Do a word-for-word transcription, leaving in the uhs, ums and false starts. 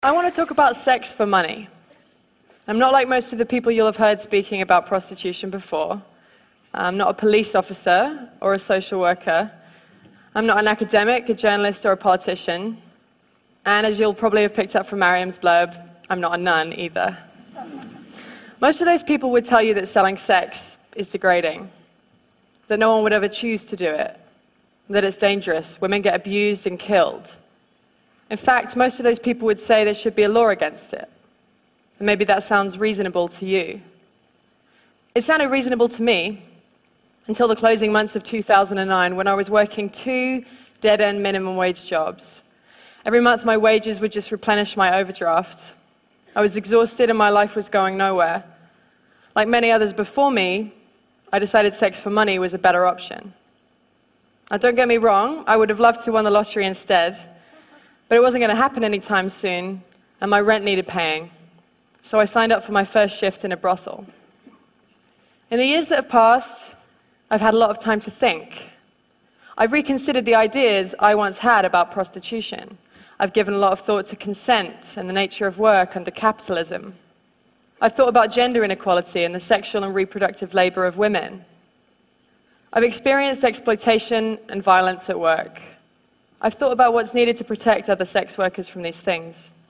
I want to talk about sex for money. I'm not like most of the people you'll have heard speaking about prostitution before. I'm not a police officer or a social worker. I'm not an academic, a journalist, or a politician. And as you'll probably have picked up from Mariam's blurb, I'm not a nun either. Most of those people would tell you that selling sex is degrading, that no one would ever choose to do it, that it's dangerous, women get abused and killed. In fact, most of those people would say there should be a law against it. And maybe that sounds reasonable to you. It sounded reasonable to me until the closing months of two thousand nine, when I was working two dead-end minimum wage jobs. Every month my wages would just replenish my overdraft. I was exhausted and my life was going nowhere. Like many others before me, I decided sex for money was a better option. Now don't get me wrong, I would have loved to win the lottery instead, but it wasn't going to happen anytime soon, and my rent needed paying. So I signed up for my first shift in a brothel. In the years that have passed, I've had a lot of time to think. I've reconsidered the ideas I once had about prostitution. I've given a lot of thought to consent and the nature of work under capitalism. I've thought about gender inequality and the sexual and reproductive labor of women. I've experienced exploitation and violence at work. I've thought about what's needed to protect other sex workers from these things.